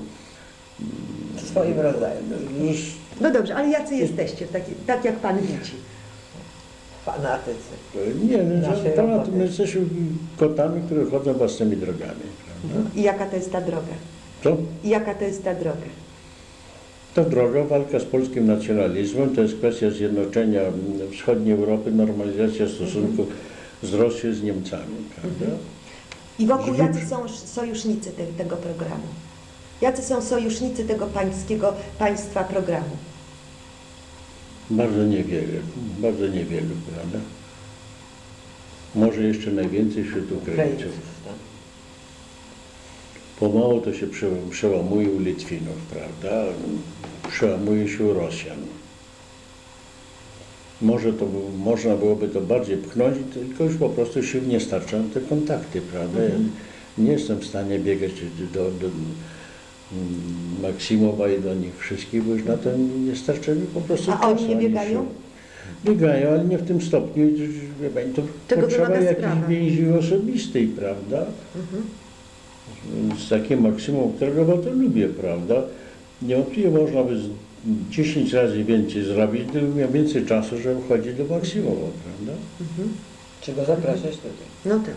Swoim rodzajem. No dobrze, ale jacy jesteście, tak jak pan widzi? Fanatycy. Nie, Naszej ponad roboty. my jesteśmy kotami, które chodzą własnymi drogami, prawda? I jaka to jest ta droga? Co? I jaka to jest ta droga? Ta droga, walka z polskim nacjonalizmem, to jest kwestia zjednoczenia wschodniej Europy, normalizacja stosunków z Rosją, z Niemcami, prawda? I wokół jacy są sojusznicy tego programu? Jacy są sojusznicy tego pańskiego państwa programu? Bardzo niewielu, prawda? Może jeszcze najwięcej wśród Ukraińców. Tak. Pomału to się przełamuje u Litwinów, prawda? Przełamuje się u Rosjan. Można byłoby to bardziej pchnąć, tylko już po prostu sił nie starcza na te kontakty, prawda? Ja nie jestem w stanie biegać do Maksimowa i do nich wszystkich, bo już na to nie starcza mi po prostu A czasu. oni nie biegają? sił. Biegają, ale nie w tym stopniu. Wie pani, to Czego potrzeba wymaga jakiejś sprawa? więzi osobistej, prawda? Z takim maksimum, którego bardzo lubię, prawda? Niewątpliwie można by 10 razy więcej zrobić, gdybym miał więcej czasu, żeby chodzić do Maksimowa, prawda? Czego zapraszać tutaj? No tak.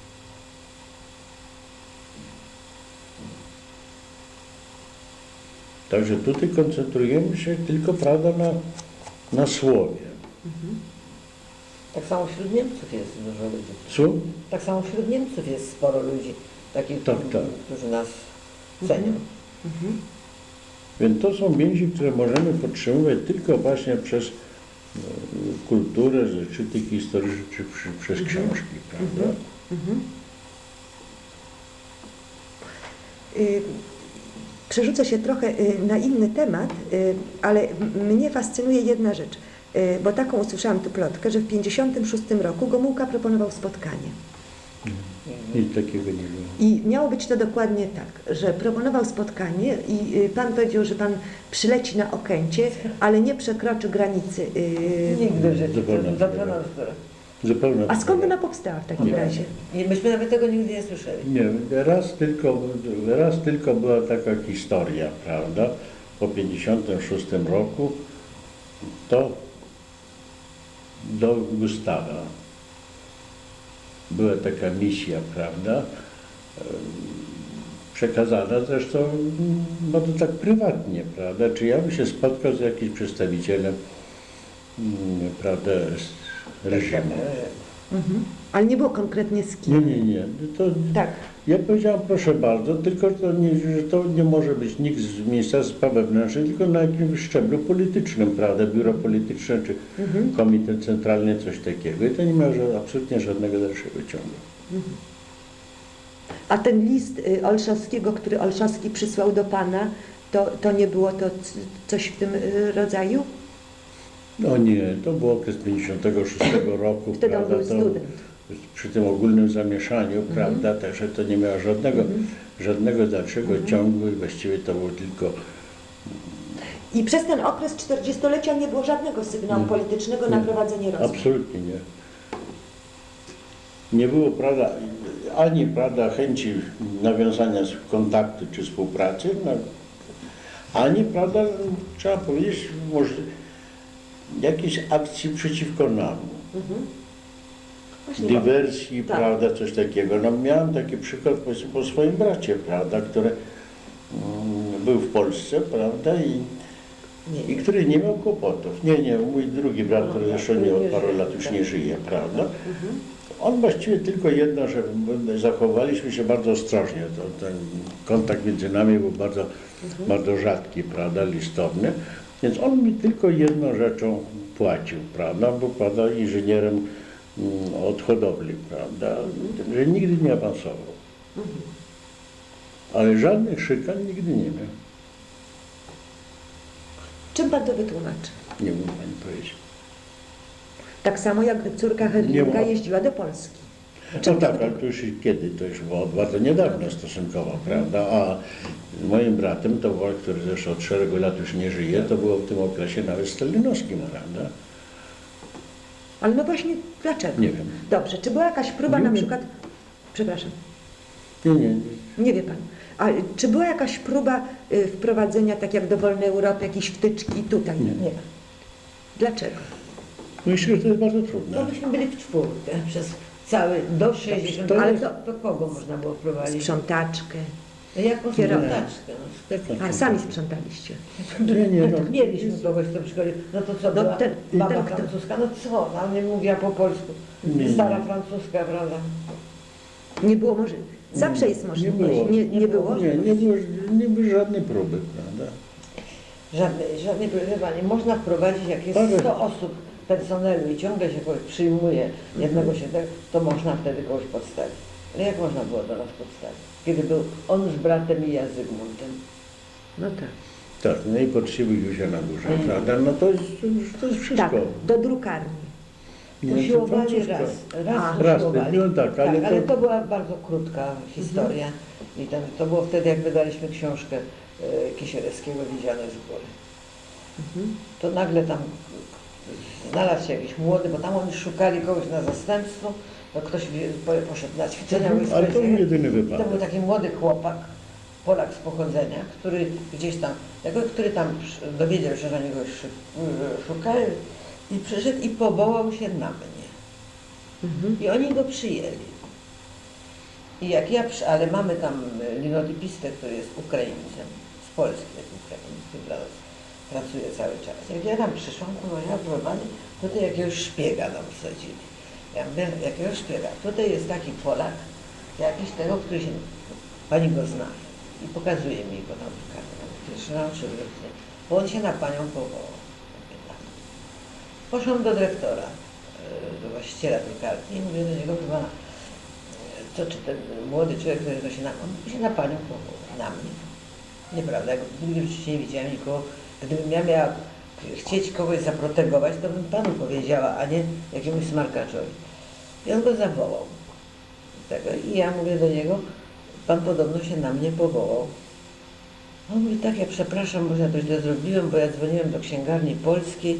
Także tutaj koncentrujemy się tylko, prawda, na słowie. Tak samo wśród Niemców jest dużo ludzi. Co? Tak samo wśród Niemców jest sporo ludzi, takich, Tak. którzy nas cenią. Więc to są więzi, które możemy podtrzymywać tylko właśnie przez kulturę, czyty historyczne, czy przez książki, prawda? Przerzucę się trochę na inny temat, ale mnie fascynuje jedna rzecz, bo taką usłyszałam tu plotkę, że w 1956 roku Gomułka proponował spotkanie. Nic takiego nie było. I miało być to dokładnie tak, że proponował spotkanie i pan powiedział, że pan przyleci na Okęcie, ale nie przekroczy granicy. Nigdy w życiu. Zupełna To sprawa. zabrana bzdura. Zupełnie. A skąd ona powstała w takim Nie. razie? I myśmy nawet tego nigdy nie słyszeli. Nie, raz tylko była taka historia, prawda? Po 1956 roku to do Gustawa była taka misja, prawda? Przekazana zresztą, no to tak prywatnie, prawda? Czy ja bym się spotkał z jakimś przedstawicielem, prawda, z reżimu. Ale nie było konkretnie z kim. Nie. To, Tak. ja powiedziałam, proszę bardzo, tylko że to nie może być nikt z Ministerstwa Spraw Wewnętrznych, tylko na jakimś szczeblu politycznym, prawda, biuro polityczne czy komitet centralny, coś takiego. I to nie ma absolutnie żadnego dalszego ciągu. A ten list Olszowskiego, który Olszowski przysłał do pana, to nie było to coś w tym rodzaju? No nie, to był okres 56 roku, Wtedy on prawda, był to student. przy tym ogólnym zamieszaniu, prawda, także to nie miało żadnego dalszego ciągu i właściwie to było tylko... I przez ten okres 40-lecia nie było żadnego sygnału politycznego na prowadzenie rozmów. Absolutnie nie. Nie było, prawda, ani chęci nawiązania kontaktu czy współpracy, ani, prawda, trzeba powiedzieć, może jakiejś akcji przeciwko nam. Właśnie Dywersji, tak. prawda, coś takiego. No miałem taki przykład po swoim bracie, prawda, który był w Polsce, prawda, i który nie miał kłopotów. Nie, mój drugi brat, który zresztą od paru lat już nie żyje, prawda. On właściwie tylko jedno, że zachowaliśmy się bardzo ostrożnie. Ten kontakt między nami był bardzo rzadki, prawda, listowny. Więc on mi tylko jedną rzeczą płacił, prawda, bo prawda, inżynierem od hodowli, prawda, że nigdy nie awansował. Ale żadnych szykan nigdy nie miał. Czym pan to wytłumaczy? Nie mógł pani powiedzieć. Tak samo jak córka Hedwinga ma. jeździła do Polski. No tak, ale to już kiedy? To już było bardzo niedawno stosunkowo, prawda? A moim bratem, to był, który zresztą od szeregu lat już nie żyje, to było w tym okresie nawet stalinowskim, prawda? Ale no właśnie, dlaczego? Nie wiem. Dobrze, czy była jakaś próba Nie na wiem. przykład... Przepraszam, Nie. nie wie pan. A czy była jakaś próba wprowadzenia, tak jak do wolnej Europy, jakiejś wtyczki tutaj? Nie. Nie ma. Dlaczego? Myślę, że to jest bardzo trudne. No myśmy byli w czwórkę przez cały, do 60, to ale jest- to kogo można było wprowadzić? Sprzątaczkę. No jaką Kierowcę. sprzątaczkę? A sami sprzątaliście. Nie, no. Mieliśmy kogoś, kto przychodził, no to co, No była ten- baba ten kto? francuska, no co, ona nie mówiła po polsku, Nie. stara francuska, prawda? Nie było może... Zawsze jest możliwość. Nie było? Nie było żadnej próby, prawda? Żadnej procedowania. Można wprowadzić, jak jest Tak. 100 osób personelu i ciągle się kogoś przyjmuje, jednego się tak, to można wtedy kogoś podstawić. Ale jak można było do nas podstawić? Kiedy był on z bratem i ja z Zygmuntem. No tak. Tak, no i poczciwy Józia na górze, prawda? No to jest wszystko. Tak, do drukarni. Nie, to Usiłowali francuska. raz Raz, usiłowali. no tak, ale to- była bardzo krótka historia. I to było wtedy, jak wydaliśmy książkę Kisielewskiego Widziane z góry. To nagle tam znalazł się jakiś młody, bo tam oni szukali kogoś na zastępstwo, to ktoś poszedł na ćwiczenia Ale to był jedyny I wypadek. to był taki młody chłopak, Polak z pochodzenia, który gdzieś tam, który tam dowiedział się, że oni go szukają i przyszedł i powołał się na mnie. I oni go przyjęli. I jak ja, ale mamy tam linotypistę, który jest Ukraińcem, z Polski jest Ukraińcem, który pracuje cały czas. Jak ja tam przyszłam, to ja prowadzę, tutaj jakiegoś szpiega nam wsadzili. Ja mówię, jakiegoś szpiega. Tutaj jest taki Polak, jakiś tego, który się, pani go zna. I pokazuje mi go tam w kartę. Bo on się na panią powołał. Poszłam do dyrektora, do właściciela drukarni i mówię do niego, chyba, czy ten młody człowiek, który to się na panią powołał, na mnie. Nieprawda, nigdy w życiu nie widziałem nikogo. Gdybym ja miała chcieć kogoś zaprotegować, to bym panu powiedziała, a nie jakiemuś smarkaczowi. I on go zawołał. I ja mówię do niego, pan podobno się na mnie powołał. On mówi, tak, ja przepraszam, bo ja to źle zrobiłem, bo ja dzwoniłem do księgarni polskiej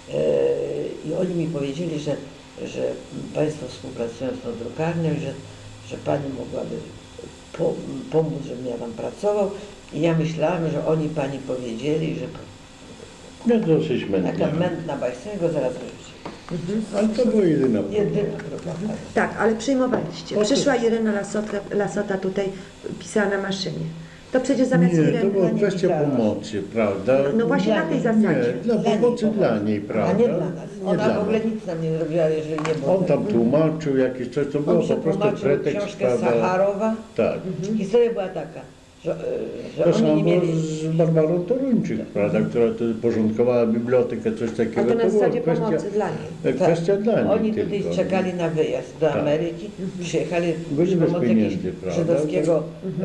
i oni mi powiedzieli, że państwo współpracują z tą drukarnią i że pani mogłaby pomóc, żebym ja tam pracował. I ja myślałam, że oni pani powiedzieli, że No dosyć mętna. taka mętna bajka, go zaraz wyrzucili. Ale to była jedyna próba. Jedyna próba. Tak, ale przyjmowaliście. Przyszła Irena Lasota tutaj, pisała na maszynie. To przecież zamiast Nie, to Ireny... była nie kwestia pisała. pomocy, prawda? No właśnie Dla na tej niej. zasadzie. Nie, dla pomocy dla niej, A prawda? nie dla nas. Nie Ona dla w ogóle nas. nic nam nie zrobiła, jeżeli nie było. On tam tłumaczył jakieś coś, to było On po prostu przetłumaczył pretekst, książkę prawda? Sacharowa. Tak. Historia była taka, że To oni samo nie mieli... z Barbarą Toruńczyk, prawda, która tu porządkowała bibliotekę, coś takiego. A to na była zasadzie pomocy dla niej. kwestia dla niej Oni tylko. tutaj czekali na wyjazd do Tak. Ameryki, przyjechali Byli przy bez pomocy pieniędzy, jakiegoś prawda? żydowskiego,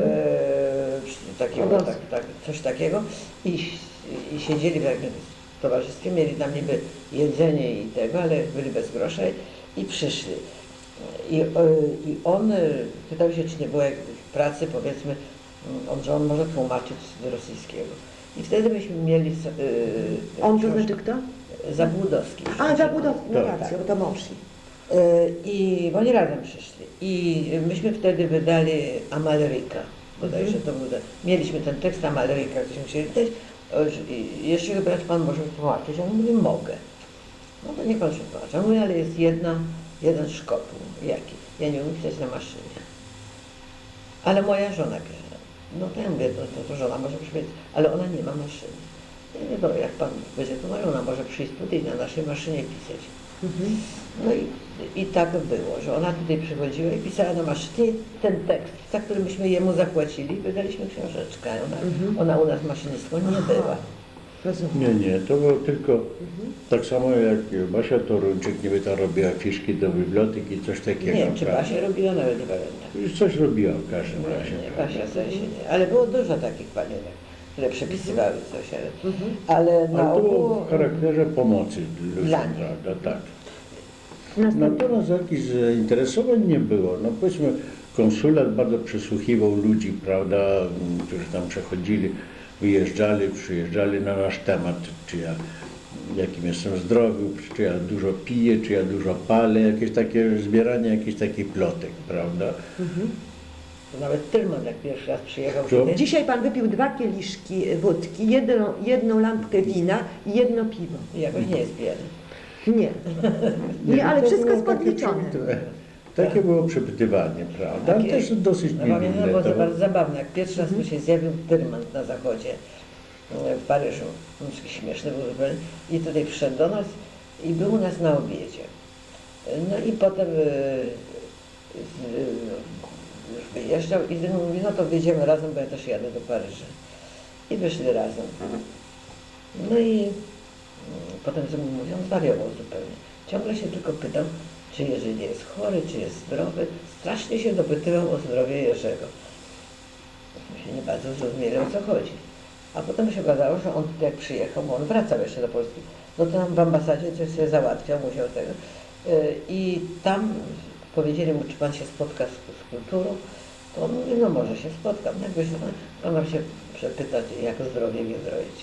takiego, Obozu. coś takiego i siedzieli w jakimś towarzystwie, mieli tam niby jedzenie i tego, ale byli bez grosza i przyszli. I on pytał się, czy nie było jakiejś pracy, powiedzmy, że on może tłumaczyć z rosyjskiego. I wtedy myśmy mieli... On to znaczy kto? Zabłudowski. A, Zabudowski, no Tak. rację, bo to mąż. I oni razem przyszli. I myśmy wtedy wydali Amalryka. Bodajże to był. Mieliśmy ten tekst Amalryka, który musieli dać. Jeśli go brać, pan może tłumaczyć. On mówi, mogę. No to niech on się tłumaczy. On mówi, ale jest jeden szkopuł. Jaki? Ja nie umiem pisać na maszynie. Ale moja żona pisze. No to ja mówię, to żona może przyjść, ale ona nie ma maszyny. Ja mówię, dobra, jak pan będzie to mają, ona może przyjść tutaj na naszej maszynie pisać. No i tak było, że ona tutaj przychodziła i pisała na maszynie ten tekst, za który myśmy jemu zapłacili, wydaliśmy książeczkę. Ona u nas maszynistką nie była. Rozumiem. Nie, to było tylko tak samo jak Basia Toruńczyk niby tam robiła fiszki do biblioteki, coś takiego. Nie wiem, czy prawda? Basia robiła, nawet nie pamiętam. Już coś robiła w każdym razie. Nie, prawda? Basia w sensie nie. Ale było dużo takich panienek, które przepisywały coś, ale na Ale to było ogół... w charakterze pomocy ludziom, Dla nich. prawda? Tak. Następnie. Natomiast jakichś zainteresowań nie było. No powiedzmy, konsulat bardzo przysłuchiwał ludzi, prawda, którzy tam przechodzili, wyjeżdżali, przyjeżdżali na nasz temat, czy ja jakim jestem zdrowy, czy ja dużo piję, czy ja dużo palę, jakieś takie zbieranie jakichś takich plotek, prawda? Nawet Tylman jak pierwszy raz przyjechał Co? tutaj, Dzisiaj pan wypił 2 kieliszki wódki, jedną lampkę wina i 1 piwo. jakoś nie jest pijany. Nie. Nie, ale to wszystko było jest takie podliczone. Takie było przepytywanie, prawda? Ale też dosyć No pamiętam, niewinne. było To to bardzo zabawne. Jak pierwszy raz tu się zjawił Tyrman na zachodzie w Paryżu, taki śmieszny był zupełnie, i tutaj przyszedł do nas i był u nas na obiedzie. No i potem już wyjeżdżał i mówi, no to wyjdziemy razem, bo ja też jadę do Paryża. I wyszli razem. No i potem ze mną mówi, on zwariował zupełnie. Ciągle się tylko pytał, czy Jerzy nie jest chory, czy jest zdrowy. Strasznie się dopytywał o zdrowie Jerzego. My się nie bardzo zrozumieli, o co chodzi. A potem się okazało, że on tutaj jak przyjechał, bo on wracał jeszcze do Polski, no to tam w ambasadzie coś sobie załatwiał, musiał tego. I tam powiedzieli mu, czy pan się spotka z kulturą, to on mówi, no może się spotkam. Jakbyś, pan ma się przepytać, jak zdrowie Giedroycie.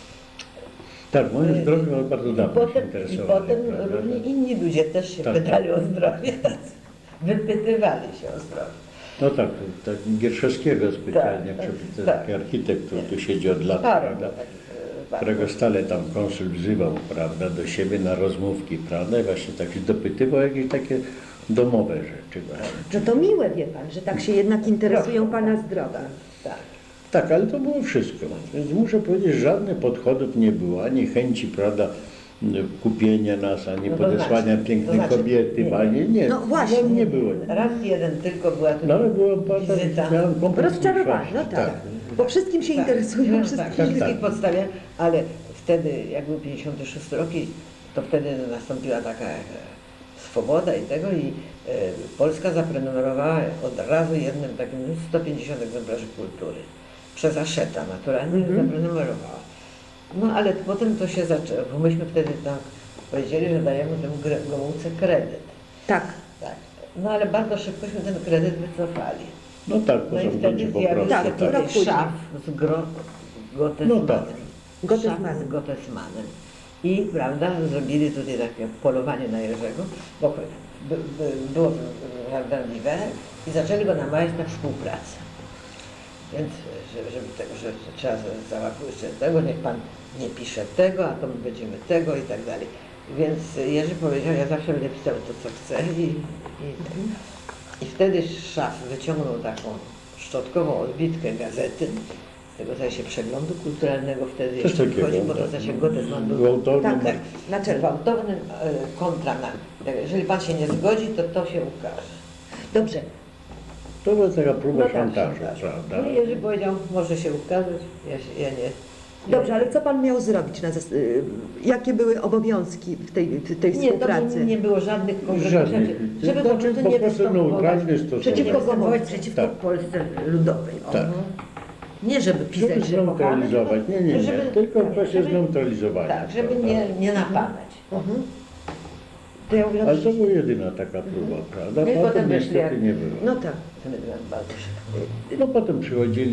Tak, moje zdrowie bardzo dawno się I interesowało. potem różni inni ludzie też się Tak, pytali tak. o zdrowie, wypytywali się o zdrowie. No tak, tak Gierszewskiego specjalnie, Tak, taki tak. architekt, który tu siedzi od lat, Parę prawda? takich, bardzo. Którego stale tam konsul wzywał, prawda, do siebie na rozmówki, prawda, i właśnie tak się dopytywał o jakieś takie domowe rzeczy właśnie. No to miłe, wie pan, że tak się jednak interesują pana zdrowiem. Tak. Tak, ale to było wszystko. Więc muszę powiedzieć, że żadnych podchodów nie było, ani chęci, prawda, kupienia nas, ani No to podesłania znaczy, pięknej to znaczy, kobiety, nie. ani nie. No właśnie. Nie było. Raz jeden tylko była tu No ale było bardzo, wizyta. miałem kompleks Rozczarowanie, no mniejszości, tak. Bo wszystkim się interesują, tak, wszystkim. wszystkich tak. podstawia, ale wtedy, jak był 56 rok, to wtedy nastąpiła taka swoboda i tego i Polska zaprenumerowała od razu jednym takim 150 egzemplarzy kultury. Przez Aszeta naturalnie zaprenumerowała. No ale potem to się zaczęło, bo myśmy wtedy tak powiedzieli, że dajemy temu Gomułce kredyt. Tak. Tak. No ale bardzo szybkośmy ten kredyt wycofali. No tak, No i to są wtedy ludzi po zjawił prostu. się tak, tutaj rok później. szaf z Gottesmanem. No tak. Gottesmanem. Szaf z Gottesmanem. I prawda, zrobili tutaj takie polowanie na Jerzego, bo było żardanliwe i zaczęli go namawiać na współpracę. Więc żeby tego, że trzeba załatwić tego, niech pan nie pisze tego, a to my będziemy tego i tak dalej. Więc Jerzy powiedział, ja zawsze będę pisał to, co chcę i wtedy szaf wyciągnął taką szczotkową odbitkę gazety, z tego zdaje się przeglądu kulturalnego wtedy Coś jeszcze takiego, wchodzi, bo to tak. zdaje się Gottesman był Gwałtowny. tak, na gwałtownym kontra na, jeżeli pan się nie zgodzi, to się ukaże. Dobrze. To była taka próba No tak, szantażu, szantaż. prawda? No i Jerzy powiedział, może się ukazać, ja nie. Dobrze, ale co pan miał zrobić? Jakie były obowiązki w tej Nie, to współpracy? nie było żadnych konkretnych Żadnych. rzeczy. Żeby Znaczy, po prostu po nie prostu występować neutralny stosunek. przeciwko Gomułce. Gomułce, przeciwko Tak. Polsce Ludowej. O. Tak. Nie żeby pisać, Żeby że kochamy, zneutralizować. Nie, żeby- tylko tak, właśnie żeby- zneutralizować. Tak, żeby prawda? nie napadać. To ja mówię, Ale to była jedyna taka próba, prawda? No i potem Potem wyszli niestety jak- nie było. no tak. To my byłem bardzo szybko. No potem przychodzili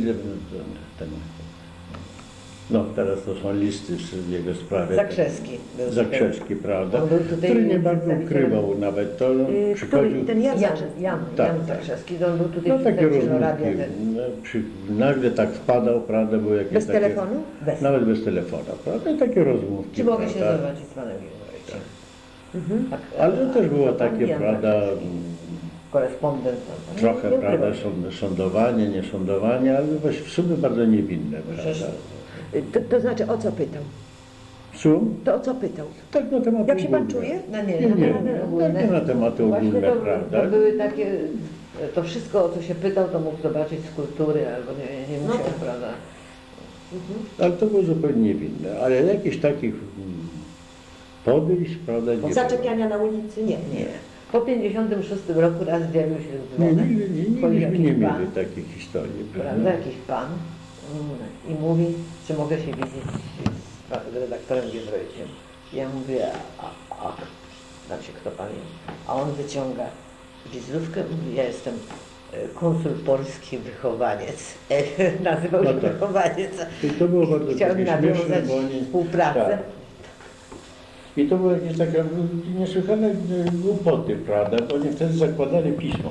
no teraz to są listy w jego sprawie. Zakrzewski był Zakrzewski, prawda? On był tutaj Który nie bardzo przedstawicielem. ukrywał nawet to. Przychodził, Który, ten Jan Jan, Zakrzewski. Jan, Tak, Jan tak. Zakrzewski, to on był tutaj no takie przedstawicielem rozmówki. radia ten. No, nagle tak wpadał, prawda? Były jakieś Bez takie, telefonu? Bez. Nawet bez telefonu, prawda? I takie rozmówki. Czy mogę się prawda? zobaczyć z panem Giedroyciem? Tak. Ale to też było A pan takie, Jan prawda? Zakrzewski, korespondent. no, Trochę, nie prawda, ukrywał. sądowanie, niesądowanie, ale właśnie w sumie bardzo niewinne, Przecież- prawda? To znaczy, o co pytał? Sum? To o co pytał? Tak na tematy Jak się pan ogólne. czuje? No Nie, nie, takie na tematy Właśnie ogólne, to, prawda? to były takie, to wszystko o co się pytał, to mógł zobaczyć z kultury, albo nie musiał, prawda. Ale to było zupełnie niewinne. Ale jakichś takich podejść, prawda, nie było. Zaczepiania na ulicy? Nie. Po 56 roku raz zjawił się Nie, dzwonek. nigdyśmy wchodzi nie jakiś mieli pan, takich historii. prawda, jakiś pan i mówi, czy mogę się widzieć z redaktorem Giedroyciem. Ja mówię, znaczy kto pan jest? A on wyciąga wizytówkę, mówi, ja jestem konsul polski wychowaniec. Nazywał się No tak. wychowaniec. I to było bardzo Chciałem takie śmieszne, nawiązać bo oni... współpracę. Tak. I to były jakieś takie niesłychane głupoty, prawda, bo oni wtedy zakładali pismo.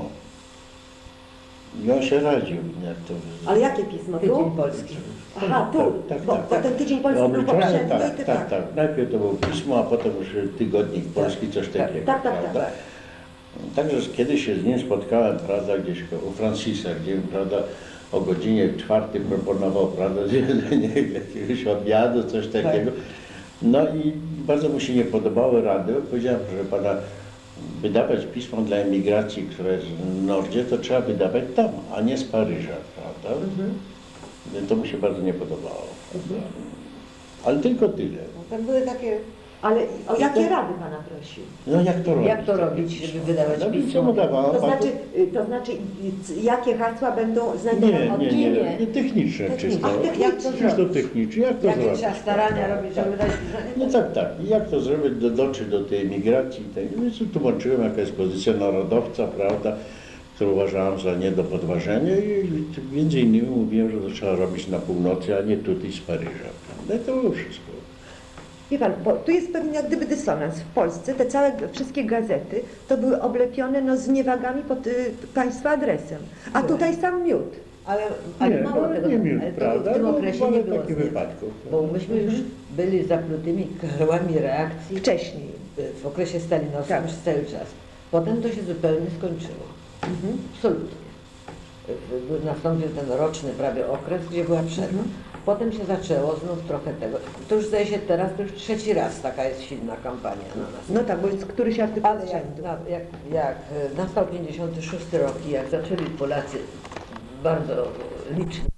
I on się radził, jak to... Ale jakie pismo? Tu? Tydzień Polski. Aha, tu. Tak, Bo tak. ten tydzień polski był Amerykanie, poprzedni. tak. Najpierw to było pismo, a potem już tygodnik polski, coś takiego, Tak. prawda? Także kiedyś się z nim spotkałem, prawda, gdzieś u Francisa, gdzie, prawda, o godzinie 4 proponował, prawda, dzielenie jakiegoś obiadu, coś takiego. No i bardzo mu się nie podobały rady. Powiedziałem, proszę pana, wydawać pismo dla emigracji, które jest w Nordzie, to trzeba wydawać tam, a nie z Paryża, prawda? To mu się bardzo nie podobało. Ale tylko tyle. Tam były takie, Ale o jakie rady pana prosił? No jak to robić? jak to robić, żeby wydawać No, pismo? co mu dawała? To znaczy, jakie hasła będą znajdowane? Nie, techniczne czysto. Ach, Jak to Czysto zrobić? technicznie, jak to Jakie zrobić? trzeba starania robić, żeby wydać No pismo? tak. I jak to zrobić, dotrzeć do tej emigracji. Więc tłumaczyłem, jaka jest pozycja narodowca, prawda, którą uważałem za nie do podważenia i między innymi mówiłem, że to trzeba robić na północy, a nie tutaj z Paryża. Prawda? I to było wszystko. Wie pan, bo tu jest pewien jak gdyby dysonans. W Polsce te wszystkie gazety to były oblepione zniewagami pod państwa adresem. A tutaj sam miód. Ale Nie, mało tego, nie miód, ale to prawda? w tym No, okresie parę nie było takich zniewa. wypadków. Bo myśmy już byli zaplutymi karłami reakcji Wcześniej. w okresie stalinowskim Tak. przez cały czas. Potem to się zupełnie skończyło. Absolutnie. Nastąpił ten roczny prawie okres, gdzie była przerwa. Potem się zaczęło znów trochę tego. To już zdaje się teraz, to już trzeci raz taka jest silna kampania na nas. No tak, bo jest któryś artykuł Ale z rzędu. jak nastał 56 rok i jak zaczęli Polacy bardzo licznie